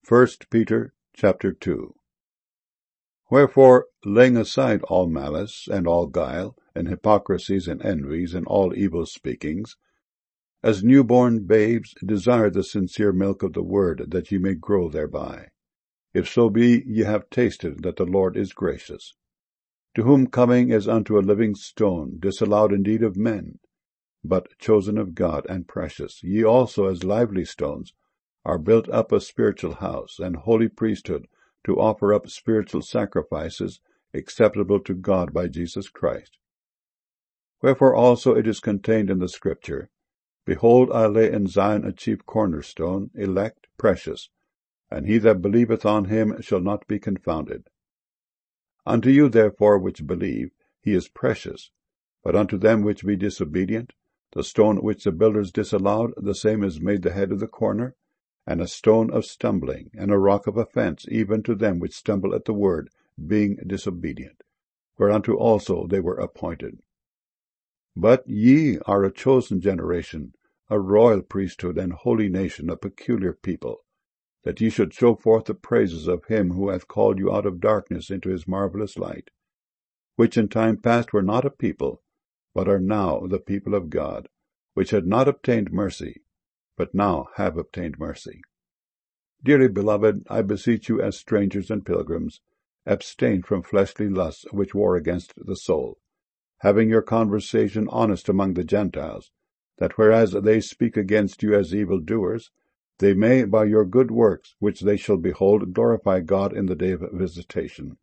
Peter chapter 2. Wherefore, laying aside all malice, and all guile, and hypocrisies, and envies, and all evil speakings, as newborn babes desire the sincere milk of the word, that ye may grow thereby, if so be ye have tasted that the Lord is gracious. To whom coming as unto a living stone, disallowed indeed of men, but chosen of God, and precious, ye also as lively stones are built up a spiritual house, and holy priesthood, to offer up spiritual sacrifices acceptable to God by Jesus Christ. Wherefore also it is contained in the Scripture, Behold, I lay in Zion a chief cornerstone, elect, precious, and he that believeth on him shall not be confounded. Unto you therefore which believe, he is precious, but unto them which be disobedient, the stone which the builders disallowed, the same is made the head of the corner, and a stone of stumbling, and a rock of offense, even to them which stumble at the word, being disobedient, whereunto also they were appointed. But ye are a chosen generation, a royal priesthood, and holy nation, a peculiar people, that ye should show forth the praises of him who hath called you out of darkness into his marvelous light, which in time past were not a people, but are now the people of God, which had not obtained mercy, but now have obtained mercy. Dearly beloved, I beseech you as strangers and pilgrims, abstain from fleshly lusts which war against the soul, having your conversation honest among the Gentiles, that whereas they speak against you as evildoers, they may by your good works, which they shall behold, glorify God in the day of visitation.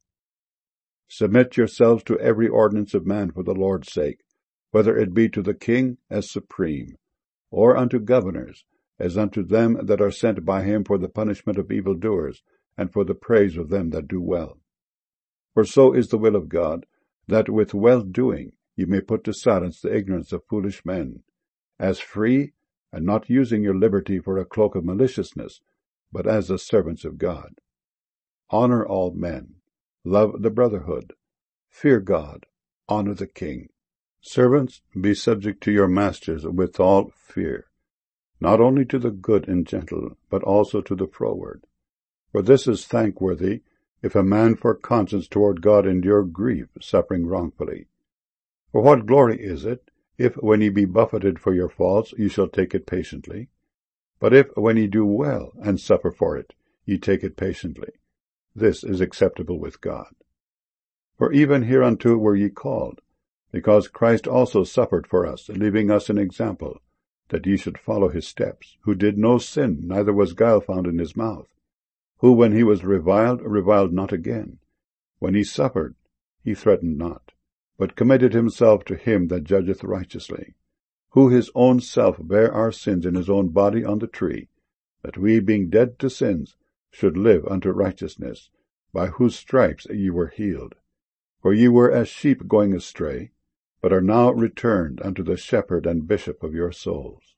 Submit yourselves to every ordinance of man for the Lord's sake, whether it be to the king as supreme, or unto governors, as unto them that are sent by him for the punishment of evildoers, and for the praise of them that do well. For so is the will of God, that with well-doing ye may put to silence the ignorance of foolish men, as free, and not using your liberty for a cloak of maliciousness, but as the servants of God. Honor all men, love the brotherhood, fear God, honor the king. Servants, be subject to your masters with all fear, not only to the good and gentle, but also to the froward. For this is thankworthy, if a man for conscience toward God endure grief, suffering wrongfully. For what glory is it, if when ye be buffeted for your faults, ye shall take it patiently? But if when ye do well, and suffer for it, ye take it patiently, this is acceptable with God. For even hereunto were ye called, because Christ also suffered for us, leaving us an example, that ye should follow his steps, who did no sin, neither was guile found in his mouth, who when he was reviled not again. When he suffered, he threatened not, but committed himself to him that judgeth righteously, who his own self bare our sins in his own body on the tree, that we, being dead to sins, should live unto righteousness, by whose stripes ye were healed. For ye were as sheep going astray, but are now returned unto the shepherd and bishop of your souls.